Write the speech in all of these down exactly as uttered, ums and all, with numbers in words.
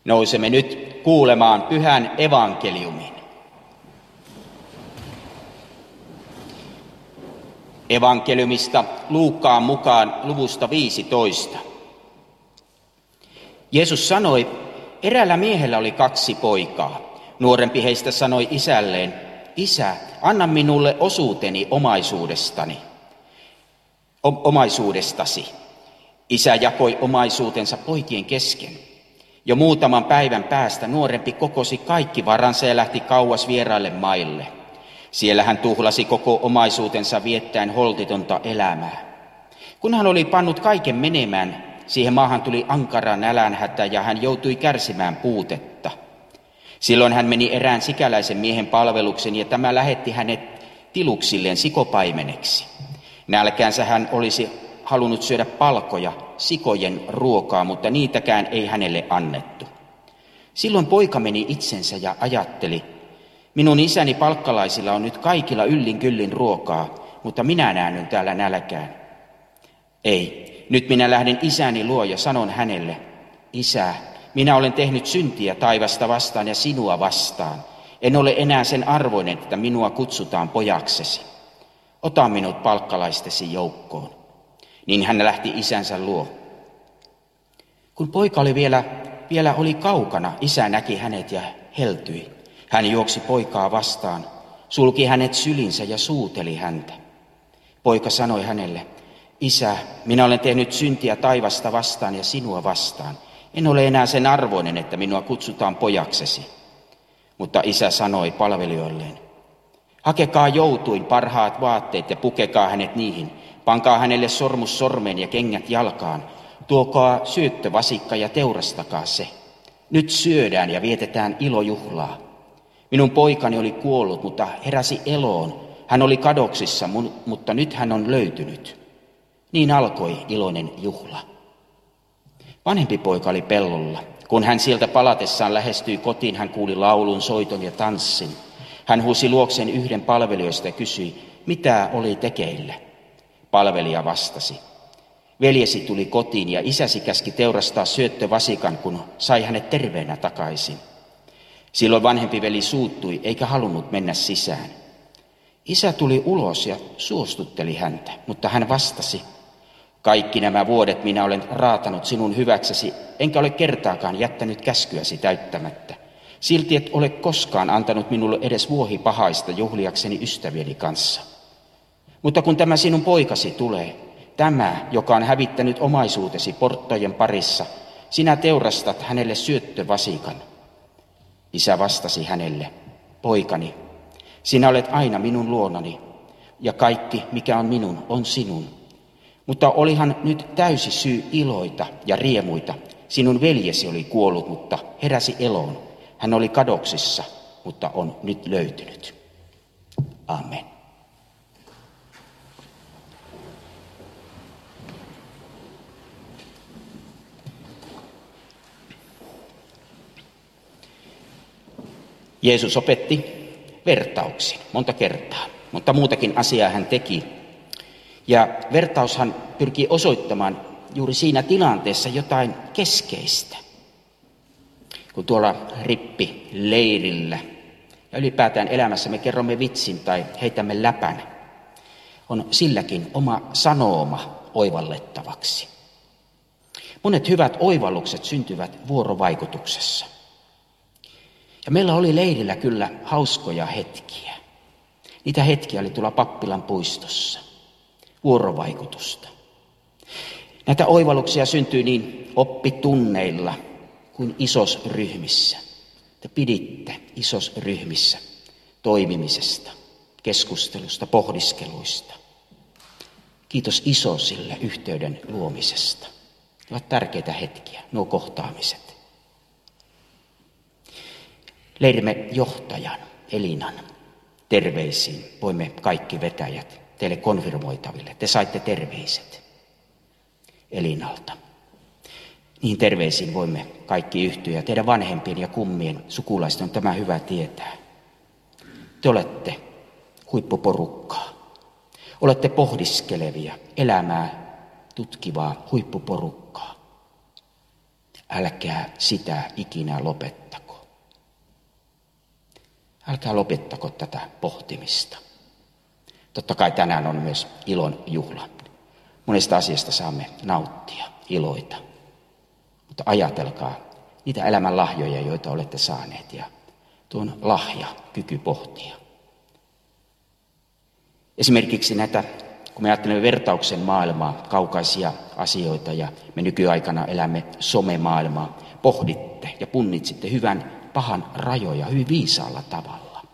Nousemme nyt kuulemaan pyhän evankeliumin. Evankeliumista Luukkaan mukaan luvusta viisitoista. Jeesus sanoi, eräällä miehellä oli kaksi poikaa. Nuorempi heistä sanoi isälleen, isä, anna minulle osuuteni omaisuudestani, o- omaisuudestasi. Isä jakoi omaisuutensa poikien kesken. Jo muutaman päivän päästä nuorempi kokosi kaikki varansa ja lähti kauas vieraille maille. Siellä hän tuhlasi koko omaisuutensa viettäen holtitonta elämää. Kun hän oli pannut kaiken menemään, siihen maahan tuli ankara nälänhätä ja hän joutui kärsimään puutetta. Silloin hän meni erään sikäläisen miehen palveluksen ja tämä lähetti hänet tiluksilleen sikopaimeneksi. Nälkäänsä hän olisi halunnut syödä palkoja, sikojen ruokaa, mutta niitäkään ei hänelle annettu. Silloin poika meni itsensä ja ajatteli, minun isäni palkkalaisilla on nyt kaikilla yllin kyllin ruokaa, mutta minä näännyn täällä nälkään. Ei, nyt minä lähden isäni luo ja sanon hänelle, isä, minä olen tehnyt syntiä taivasta vastaan ja sinua vastaan. En ole enää sen arvoinen, että minua kutsutaan pojaksesi. Ota minut palkkalaistesi joukkoon. Niin hän lähti isänsä luo. Kun poika oli vielä, vielä oli kaukana, isä näki hänet ja heltyi. Hän juoksi poikaa vastaan, sulki hänet sylinsä ja suuteli häntä. Poika sanoi hänelle, isä, minä olen tehnyt syntiä taivasta vastaan ja sinua vastaan. En ole enää sen arvoinen, että minua kutsutaan pojaksesi. Mutta isä sanoi palvelijoilleen, hakekaa joutuin parhaat vaatteet ja pukekaa hänet niihin. Pankaa hänelle sormus sormeen ja kengät jalkaan. Tuokaa syöttövasikka ja teurastakaa se. Nyt syödään ja vietetään ilojuhlaa. Minun poikani oli kuollut, mutta heräsi eloon. Hän oli kadoksissa, mutta nyt hän on löytynyt. Niin alkoi iloinen juhla. Vanhempi poika oli pellolla. Kun hän sieltä palatessaan lähestyi kotiin, hän kuuli laulun, soiton ja tanssin. Hän huusi luokseen yhden palvelijoista ja kysyi, mitä oli tekeillä. Palvelija vastasi, veljesi tuli kotiin ja isäsi käski teurastaa syöttövasikan, kun sai hänet terveenä takaisin. Silloin vanhempi veli suuttui eikä halunnut mennä sisään. Isä tuli ulos ja suostutteli häntä, mutta hän vastasi, kaikki nämä vuodet minä olen raatanut sinun hyväksesi, enkä ole kertaakaan jättänyt käskyäsi täyttämättä. Silti et ole koskaan antanut minulle edes vuohipahaista juhliakseni ystävieni kanssa. Mutta kun tämä sinun poikasi tulee, tämä, joka on hävittänyt omaisuutesi porttojen parissa, sinä teurastat hänelle syöttövasikan. Isä vastasi hänelle, poikani, sinä olet aina minun luonani, ja kaikki, mikä on minun, on sinun. Mutta olihan nyt täysi syy iloita ja riemuita. Sinun veljesi oli kuollut, mutta heräsi eloon. Hän oli kadoksissa, mutta on nyt löytynyt. Amen. Jeesus opetti vertauksin monta kertaa, mutta muutakin asiaa hän teki. Ja vertaushan pyrkii osoittamaan juuri siinä tilanteessa jotain keskeistä. Kun tuolla rippileirillä ja ylipäätään elämässä me kerromme vitsin tai heitämme läpän, on silläkin oma sanooma oivallettavaksi. Monet hyvät oivallukset syntyvät vuorovaikutuksessa. Ja meillä oli leirillä kyllä hauskoja hetkiä. Niitä hetkiä oli tuolla Pappilan puistossa. Vuorovaikutusta. Näitä oivalluksia syntyi niin oppitunneilla kuin isosryhmissä. Te piditte isosryhmissä toimimisesta, keskustelusta, pohdiskeluista. Kiitos isosille yhteyden luomisesta. Ne ovat tärkeitä hetkiä, nuo kohtaamiset. Leirimme johtajan, Elinan, terveisiin voimme kaikki vetäjät teille konfirmoitaville. Te saitte terveiset Elinalta. Niihin terveisiin voimme kaikki yhtyä ja teidän vanhempien ja kummien sukulaisten on tämä hyvä tietää. Te olette huippuporukkaa. Olette pohdiskelevia, elämää tutkivaa huippuporukkaa. älkää sitä ikinä lopettako. Älkää lopettako tätä pohtimista. Totta kai tänään on myös ilon juhla. Monesta asiasta saamme nauttia, iloita. Mutta ajatelkaa niitä elämän lahjoja, joita olette saaneet, ja tuon lahja, kyky pohtia. Esimerkiksi näitä, kun me ajattelemme vertauksen maailmaa, kaukaisia asioita, ja me nykyaikana elämme somemaailmaa, pohditte ja punnitsitte hyvän pahan rajoja hyvin viisaalla tavalla.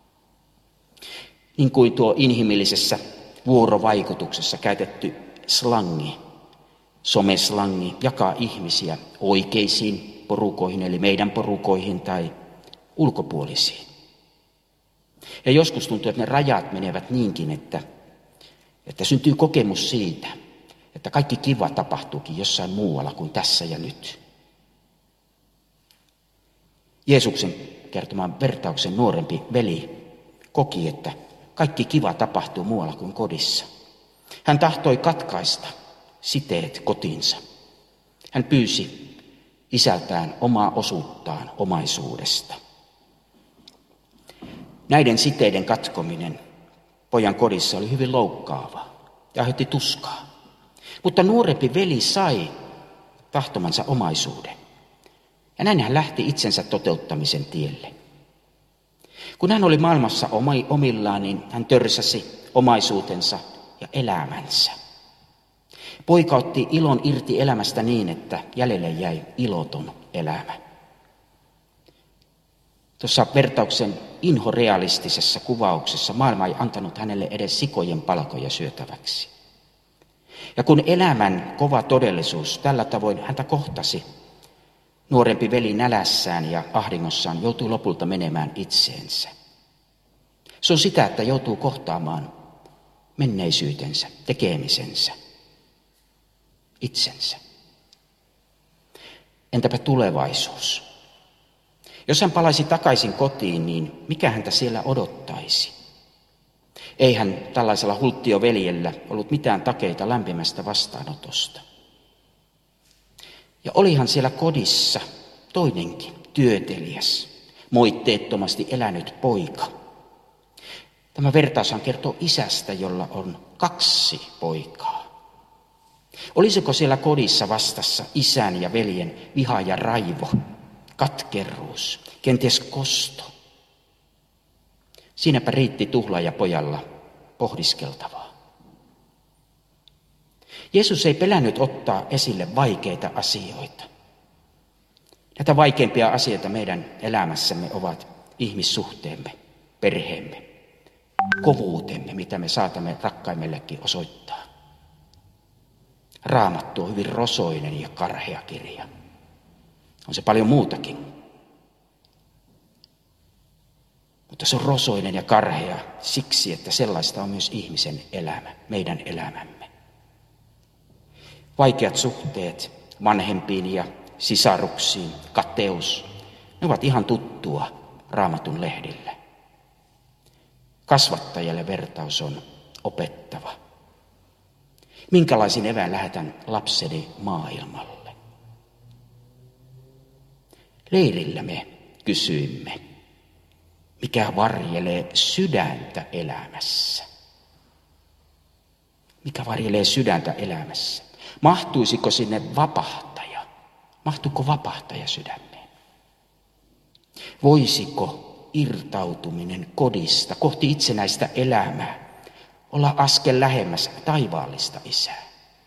Niin kuin tuo inhimillisessä vuorovaikutuksessa käytetty slangi, someslangi, jakaa ihmisiä oikeisiin porukoihin, eli meidän porukoihin tai ulkopuolisiin. Ja joskus tuntuu, että ne rajat menevät niinkin, että, että syntyy kokemus siitä, että kaikki kiva tapahtuukin jossain muualla kuin tässä ja nyt. Jeesuksen kertoman vertauksen nuorempi veli koki, että kaikki kiva tapahtuu muualla kuin kodissa. Hän tahtoi katkaista siteet kotiinsa. Hän pyysi isältään omaa osuuttaan omaisuudesta. Näiden siteiden katkominen pojan kodissa oli hyvin loukkaavaa ja aiheutti tuskaa. Mutta nuorempi veli sai tahtomansa omaisuuden. Ja näin hän lähti itsensä toteuttamisen tielle. Kun hän oli maailmassa omillaan, niin hän törsäsi omaisuutensa ja elämänsä. Poika otti ilon irti elämästä niin, että jäljelle jäi iloton elämä. Tuossa vertauksen inhorealistisessa kuvauksessa maailma ei antanut hänelle edes sikojen palkoja syötäväksi. Ja kun elämän kova todellisuus tällä tavoin häntä kohtasi, nuorempi veli nälässään ja ahdingossaan joutui lopulta menemään itseensä. Se on sitä, että joutuu kohtaamaan menneisyytensä, tekemisensä, itsensä. Entäpä tulevaisuus? Jos hän palaisi takaisin kotiin, niin mikä häntä siellä odottaisi? Eihän tällaisella hulttioveljellä ollut mitään takeita lämpimästä vastaanotosta. Ja olihan siellä kodissa toinenkin työteliäs, moitteettomasti elänyt poika. Tämä vertaushan kertoo isästä, jolla on kaksi poikaa. Olisiko siellä kodissa vastassa isän ja veljen viha ja raivo, katkeruus, kenties kosto? Siinäpä riitti tuhlaajapojalla pohdiskeltavaa. Jeesus ei pelännyt ottaa esille vaikeita asioita. Näitä vaikeimpia asioita meidän elämässämme ovat ihmissuhteemme, perheemme, kovuutemme, mitä me saatamme rakkaimmillekin osoittaa. Raamattu on hyvin rosoinen ja karhea kirja. On se paljon muutakin. Mutta se on rosoinen ja karhea siksi, että sellaista on myös ihmisen elämä, meidän elämämme. Vaikeat suhteet vanhempiin ja sisaruksiin, kateus, ne ovat ihan tuttua Raamatun lehdillä. Kasvattajalle vertaus on opettava. Minkälaisin evään lähetän lapseni maailmalle? Leirillä me kysyimme, mikä varjelee sydäntä elämässä. Mikä varjelee sydäntä elämässä? Mahtuisiko sinne vapahtaja? Mahtuuko vapahtaja sydämeen? Voisiko irtautuminen kodista kohti itsenäistä elämää olla askel lähemmäs taivaallista Isää?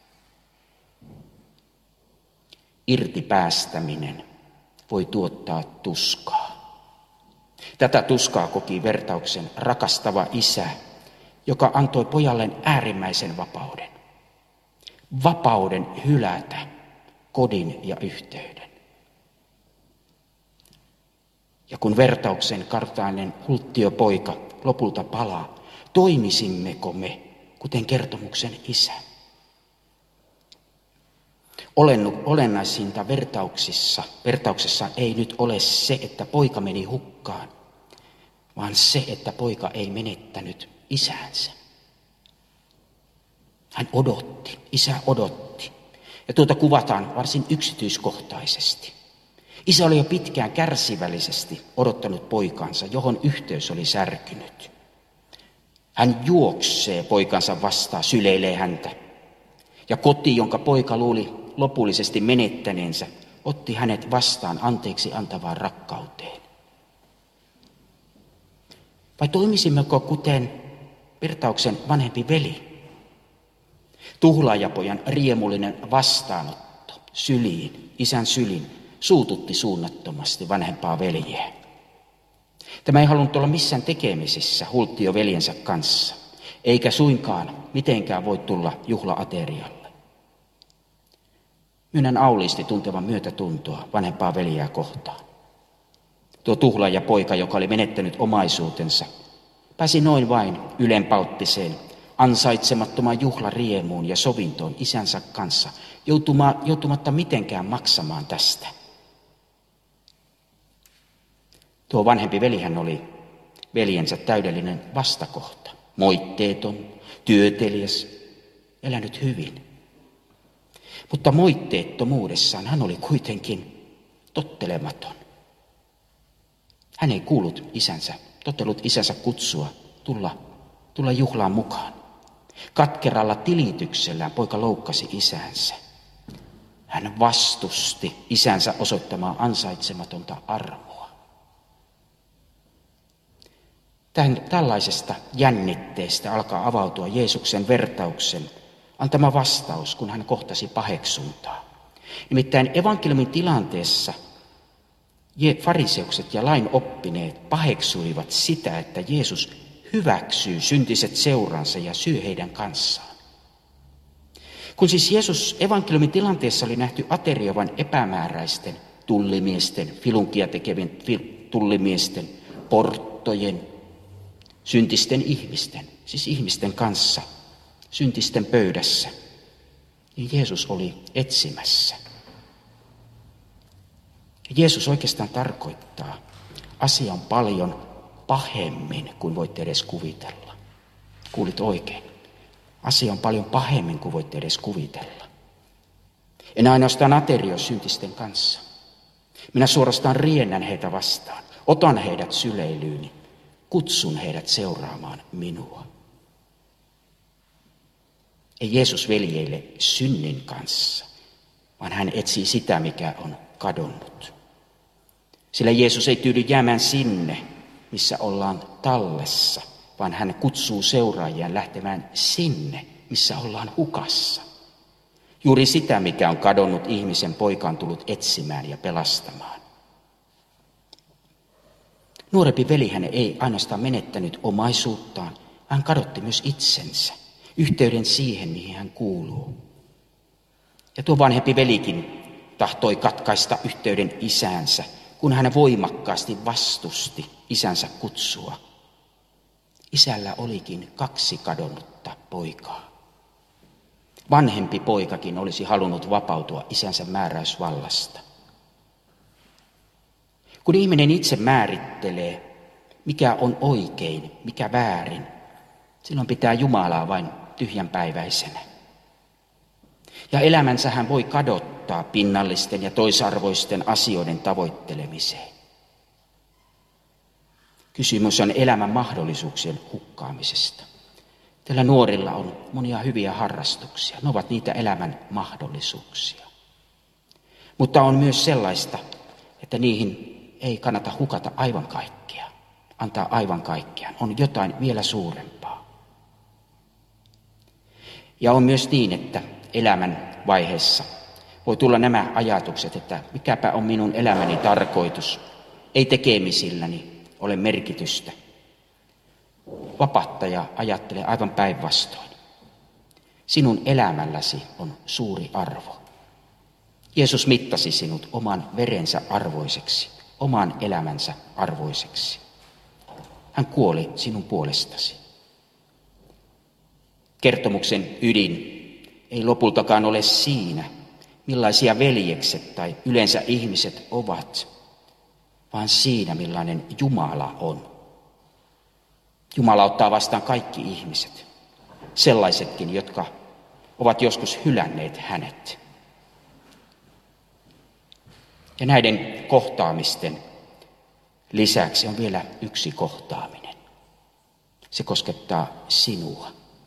Irti päästäminen voi tuottaa tuskaa. Tätä tuskaa koki vertauksen rakastava isä, joka antoi pojalleen äärimmäisen vapauden. Vapauden hylätä kodin ja yhteyden. Ja kun vertauksen kartainen hulttiopoika lopulta palaa, toimisimmeko me kuten kertomuksen isä? Olennaisinta vertauksissa, vertauksessa ei nyt ole se, että poika meni hukkaan, vaan se, että poika ei menettänyt isäänsä. Hän odotti, isä odotti. Ja tuota kuvataan varsin yksityiskohtaisesti. Isä oli jo pitkään kärsivällisesti odottanut poikaansa, johon yhteys oli särkynyt. Hän juoksee poikansa vastaan, syleilee häntä. Ja koti, jonka poika luuli lopullisesti menettäneensä, otti hänet vastaan anteeksi antavaan rakkauteen. Vai toimisimmeko kuten Virtauksen vanhempi veli? Tuhlaajapojan riemullinen vastaanotto syliin, isän syliin, suututti suunnattomasti vanhempaa veljeä. Tämä ei halunnut olla missään tekemisissä Hulttio veljensä kanssa, eikä suinkaan mitenkään voi tulla juhlaaterialle. Myönnän auliisti tuntevan myötätuntoa vanhempaa veljeä kohtaan. Tuo tuhlaajapoika, joka oli menettänyt omaisuutensa, pääsi noin vain ylenpalttiseen, ansaitsemattomaan juhlariemuun ja sovintoon isänsä kanssa, joutumatta mitenkään maksamaan tästä. Tuo vanhempi velihän oli veljensä täydellinen vastakohta, moitteeton, työteliäs, elänyt hyvin. Mutta moitteettomuudessaan hän oli kuitenkin tottelematon. Hän ei kuullut isänsä, tottelut isänsä kutsua tulla, tulla juhlaan mukaan. Katkeralla tilityksellään poika loukkasi isänsä. Hän vastusti isänsä osoittamaa ansaitsematonta armoa. Tän, tällaisesta jännitteestä alkaa avautua Jeesuksen vertauksen antama vastaus, kun hän kohtasi paheksuntaa. Nimittäin evankeliumin tilanteessa fariseukset ja lain oppineet paheksuivat sitä, että Jeesus hyväksyy syntiset seuransa ja syö heidän kanssaan. Kun siis Jeesus evankeliumin tilanteessa oli nähty aterioivan epämääräisten tullimiesten, filunkia tekevien tullimiesten, porttojen, syntisten ihmisten, siis ihmisten kanssa, syntisten pöydässä, niin Jeesus oli etsimässä. Jeesus oikeastaan tarkoittaa, asia on paljon pahemmin kuin voitte edes kuvitella. Kuulit oikein. Asia on paljon pahemmin kuin voitte edes kuvitella. En ainoastaan aterioi syntisten kanssa. Minä suorastaan riennän heitä vastaan. Otan heidät syleilyyni. Kutsun heidät seuraamaan minua. Ei Jeesus veljeille synnin kanssa, vaan hän etsii sitä, mikä on kadonnut. Sillä Jeesus ei tyydy jäämään sinne, missä ollaan tallessa, vaan hän kutsuu seuraajia lähtemään sinne, missä ollaan hukassa. Juuri sitä, mikä on kadonnut ihmisen poika on tullut etsimään ja pelastamaan. Nuorempi veli hän ei ainoastaan menettänyt omaisuuttaan, hän kadotti myös itsensä, yhteyden siihen, mihin hän kuuluu. Ja tuo vanhempi velikin tahtoi katkaista yhteyden isäänsä, kun hän voimakkaasti vastusti isänsä kutsua. Isällä olikin kaksi kadonnutta poikaa. Vanhempi poikakin olisi halunnut vapautua isänsä määräysvallasta. Kun ihminen itse määrittelee, mikä on oikein, mikä väärin, silloin pitää Jumalaa vain tyhjänpäiväisenä. Ja elämänsä hän voi kadottaa pinnallisten ja toisarvoisten asioiden tavoittelemiseen. Kysymys on elämän mahdollisuuksien hukkaamisesta. Teillä nuorilla on monia hyviä harrastuksia. Ne ovat niitä elämän mahdollisuuksia. Mutta on myös sellaista, että niihin ei kannata hukata aivan kaikkea. Antaa aivan kaikkea. On jotain vielä suurempaa. Ja on myös niin, että elämän vaiheessa voi tulla nämä ajatukset, että mikäpä on minun elämäni tarkoitus. Ei tekemisilläni ole merkitystä. Vapahtaja ajattelee aivan päinvastoin. Sinun elämälläsi on suuri arvo. Jeesus mittasi sinut oman verensä arvoiseksi, oman elämänsä arvoiseksi. Hän kuoli sinun puolestasi. Kertomuksen ydin ei lopultakaan ole siinä, millaisia veljekset tai yleensä ihmiset ovat, vaan siinä, millainen Jumala on. Jumala ottaa vastaan kaikki ihmiset, sellaisetkin, jotka ovat joskus hylänneet hänet. Ja näiden kohtaamisten lisäksi on vielä yksi kohtaaminen. Se koskettaa sinua.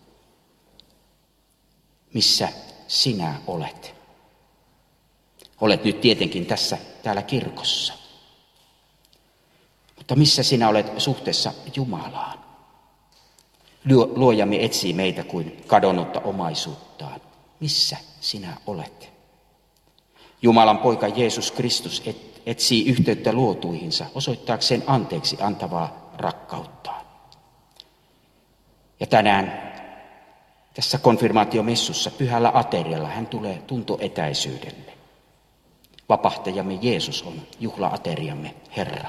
Missä sinä olet? Olet nyt tietenkin tässä täällä kirkossa. Mutta missä sinä olet suhteessa Jumalaan? Luojamme etsii meitä kuin kadonnutta omaisuuttaan. Missä sinä olet? Jumalan poika Jeesus Kristus etsii yhteyttä luotuihinsa osoittaakseen anteeksi antavaa rakkauttaan. Ja tänään tässä konfirmaatiomessussa pyhällä aterialla hän tulee tuntoetäisyydelle. Vapahtajamme Jeesus on juhla-ateriamme Herra.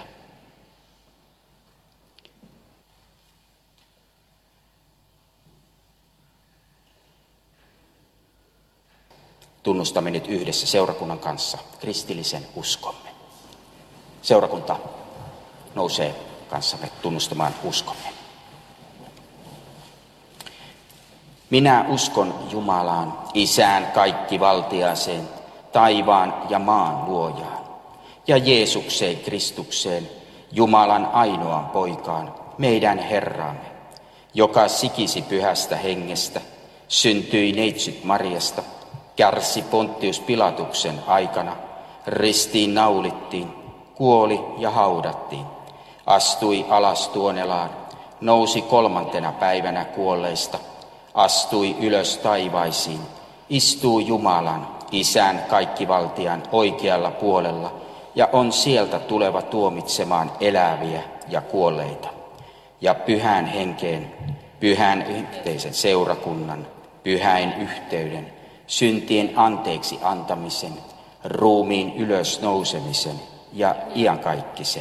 Tunnustamme nyt yhdessä seurakunnan kanssa kristillisen uskomme. Seurakunta nousee kanssamme tunnustamaan uskomme. Minä uskon Jumalaan, Isään kaikkivaltiaaseen, taivaan ja maan luojaan, ja Jeesukseen Kristukseen, Jumalan ainoaan poikaan, meidän Herramme, joka sikisi pyhästä hengestä, syntyi neitsyt Mariasta, kärsi Pontius Pilatuksen aikana, ristiin naulittiin, kuoli ja haudattiin, astui alas tuonelaan, nousi kolmantena päivänä kuolleista, astui ylös taivaisiin, istuu Jumalan, Isän kaikkivaltian oikealla puolella ja on sieltä tuleva tuomitsemaan eläviä ja kuolleita. Ja pyhän henkeen, pyhän yhteisen seurakunnan, pyhäin yhteyden, syntien anteeksi antamisen, ruumiin ylös nousemisen ja iankaikkisen